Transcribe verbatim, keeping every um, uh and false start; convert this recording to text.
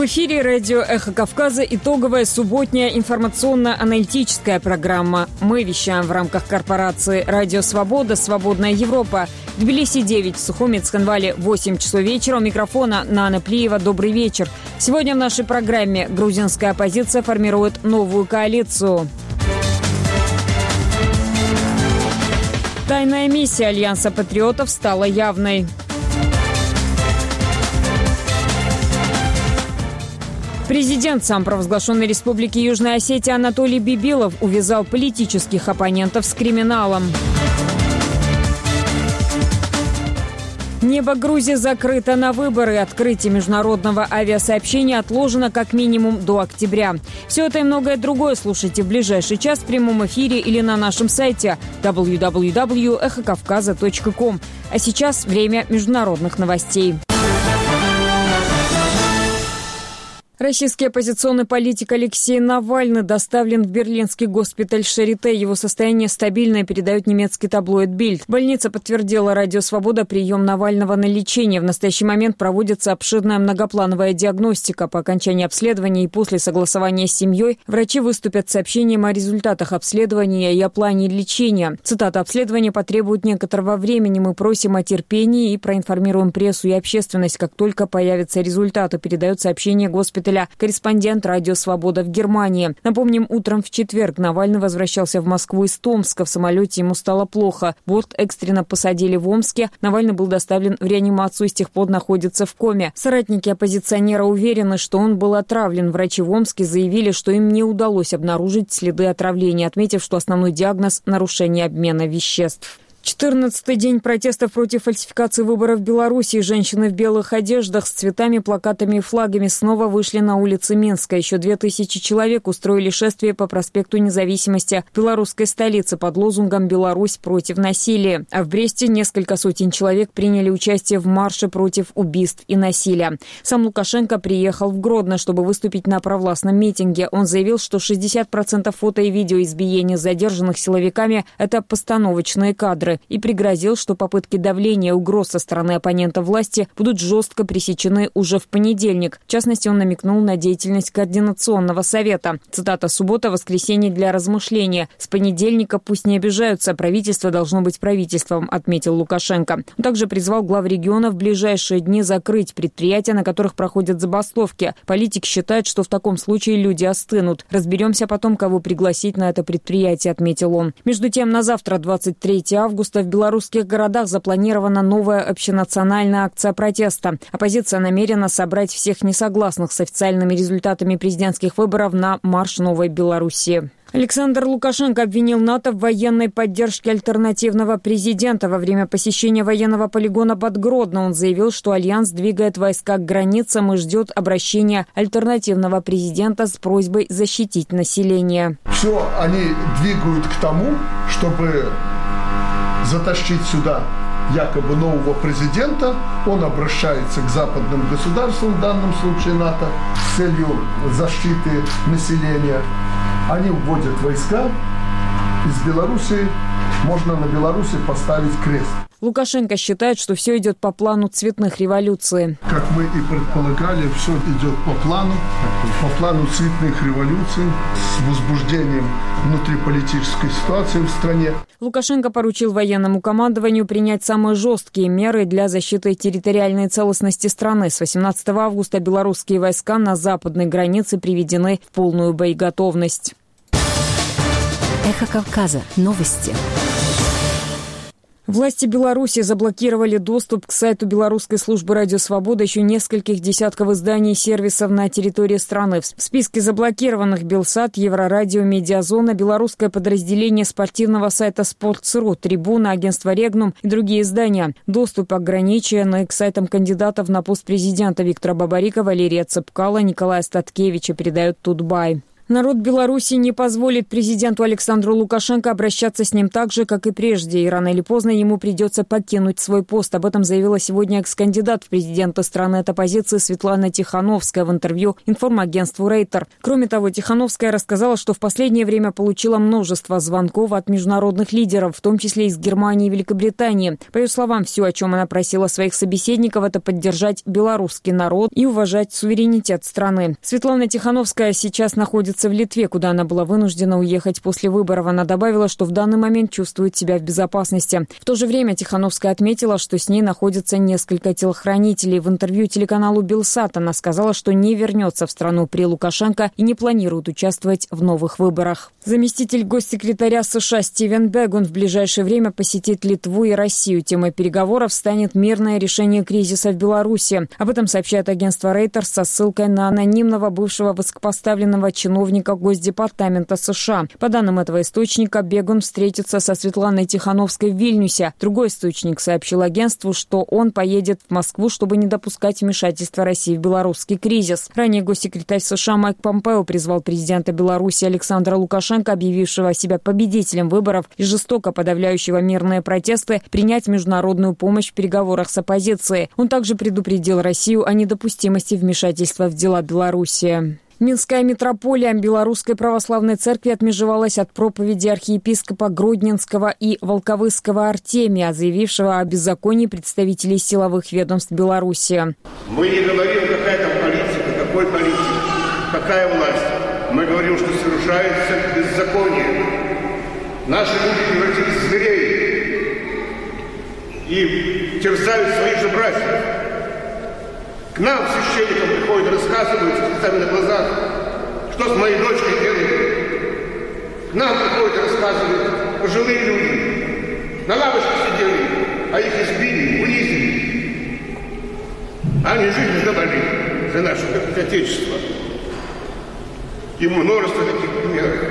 В эфире радио «Эхо Кавказа» итоговая субботняя информационно-аналитическая программа. Мы вещаем в рамках корпорации «Радио Свобода», «Свободная Европа». В Тбилиси девять, в Сухуми, Цхинвале восемь часов вечера. У микрофона Нана Плиева. Добрый вечер. Сегодня в нашей программе грузинская оппозиция формирует новую коалицию. Тайная миссия Альянса патриотов стала явной. Президент самопровозглашенной Республики Южная Осетия Анатолий Бибилов увязал политических оппонентов с криминалом. Небо Грузии закрыто на выборы. Открытие международного авиасообщения отложено как минимум до октября. Все это и многое другое слушайте в ближайший час в прямом эфире или на нашем сайте дабл ю дабл ю дабл ю точка эхо кавказа точка ком. А сейчас время международных новостей. Российский оппозиционный политик Алексей Навальный доставлен в берлинский госпиталь Шарите. Его состояние стабильное, передает немецкий таблоид Бильд. Больница подтвердила радио «Свобода» прием Навального на лечение. В настоящий момент проводится обширная многоплановая диагностика. По окончании обследования и после согласования с семьей врачи выступят с сообщением о результатах обследования и о плане лечения. Цитата: «Обследование потребует некоторого времени. Мы просим о терпении и проинформируем прессу и общественность, как только появятся результаты», передает сообщение госпиталя корреспондент радио «Свобода» в Германии. Напомним, утром в четверг Навальный возвращался в Москву из Томска. В самолете ему стало плохо. Борт экстренно посадили в Омске. Навальный был доставлен в реанимацию и с тех пор находится в коме. Соратники оппозиционера уверены, что он был отравлен. Врачи в Омске заявили, что им не удалось обнаружить следы отравления, отметив, что основной диагноз – нарушение обмена веществ. четырнадцатый день протестов против фальсификации выборов в Беларуси. Женщины в белых одеждах с цветами, плакатами и флагами снова вышли на улицы Минска. Еще две тысячи человек устроили шествие по проспекту Независимости белорусской столицы под лозунгом «Беларусь против насилия». А в Бресте несколько сотен человек приняли участие в марше против убийств и насилия. Сам Лукашенко приехал в Гродно, чтобы выступить на провластном митинге. Он заявил, что шестьдесят процентов фото и видео избиений задержанных силовиками – это постановочные кадры, и пригрозил, что попытки давления и угроз со стороны оппонента власти будут жестко пресечены уже в понедельник. В частности, он намекнул на деятельность Координационного совета. Цитата: «Суббота, воскресенье для размышления. С понедельника пусть не обижаются. Правительство должно быть правительством», отметил Лукашенко. Он также призвал глав регионов в ближайшие дни закрыть предприятия, на которых проходят забастовки. Политик считает, что в таком случае люди остынут. «Разберемся потом, кого пригласить на это предприятие», отметил он. Между тем, на завтра, двадцать третьего августа, в белорусских городах запланирована новая общенациональная акция протеста. Оппозиция намерена собрать всех несогласных с официальными результатами президентских выборов на марш Новой Белоруссии. Александр Лукашенко обвинил НАТО в военной поддержке альтернативного президента. Во время посещения военного полигона под Гродно он заявил, что Альянс двигает войска к границам и ждет обращения альтернативного президента с просьбой защитить население. Все они двигают к тому, чтобы затащить сюда якобы нового президента. Он обращается к западным государствам, в данном случае НАТО, с целью защиты населения. Они вводят войска. Из Беларуси можно на Беларуси поставить крест. Лукашенко считает, что все идет по плану цветных революций. Как мы и предполагали, все идет по плану, по плану цветных революций с возбуждением внутриполитической ситуации в стране. Лукашенко поручил военному командованию принять самые жесткие меры для защиты территориальной целостности страны. С восемнадцатого августа белорусские войска на западной границе приведены в полную боеготовность. Эхо Кавказа. Новости. Власти Беларуси заблокировали доступ к сайту Белорусской службы радио «Свобода» еще нескольких десятков изданий и сервисов на территории страны. В списке заблокированных Белсат, Еврорадио, Медиазона, белорусское подразделение спортивного сайта Sports.ru, Трибуна, агентство Регнум и другие издания. Доступ ограничен и к сайтам кандидатов на пост президента Виктора Бабарика, Валерия Цепкала, Николая Статкевича, передает Тутбай. Народ Беларуси не позволит президенту Александру Лукашенко обращаться с ним так же, как и прежде, и рано или поздно ему придется покинуть свой пост. Об этом заявила сегодня экс-кандидат в президенты страны от оппозиции Светлана Тихановская в интервью информагентству Рейтер. Кроме того, Тихановская рассказала, что в последнее время получила множество звонков от международных лидеров, в том числе из Германии и Великобритании. По ее словам, все, о чем она просила своих собеседников, это поддержать белорусский народ и уважать суверенитет страны. Светлана Тихановская сейчас находится в Литве, куда она была вынуждена уехать после выборов. Она добавила, что в данный момент чувствует себя в безопасности. В то же время Тихановская отметила, что с ней находятся несколько телохранителей. В интервью телеканалу Белсат она сказала, что не вернется в страну при Лукашенко и не планирует участвовать в новых выборах. Заместитель госсекретаря США Стивен Бэггун в ближайшее время посетит Литву и Россию. Темой переговоров станет мирное решение кризиса в Беларуси. Об этом сообщает агентство Reuters со ссылкой на анонимного бывшего высокопоставленного чиновника Госдепартамента США. По данным этого источника, Бэггун встретится со Светланой Тихановской в Вильнюсе. Другой источник сообщил агентству, что он поедет в Москву, чтобы не допускать вмешательства России в белорусский кризис. Ранее госсекретарь США Майк Помпео призвал президента Беларуси Александра Лукашенко, объявившего себя победителем выборов и жестоко подавляющего мирные протесты, принять международную помощь в переговорах с оппозицией. Он также предупредил Россию о недопустимости вмешательства в дела Беларуси. Минская митрополия Белорусской православной церкви отмежевалась от проповеди архиепископа Гродненского и Волковысского Артемия, заявившего о беззаконии представителей силовых ведомств Беларуси. Мы не говорим, какая там политика, какой политик, какая власть. Мы говорим, что совершается беззаконие. Наши люди превратились в зверей и терзают своих же братьев. К нам, священникам, приходят, рассказывают с слезами на глазах, что с моей дочкой делают. К нам приходят, рассказывают пожилые люди. На лавочке сидели, а их избили, унизили. Они жизнь заболели за наше Отечество. И множество таких примеров.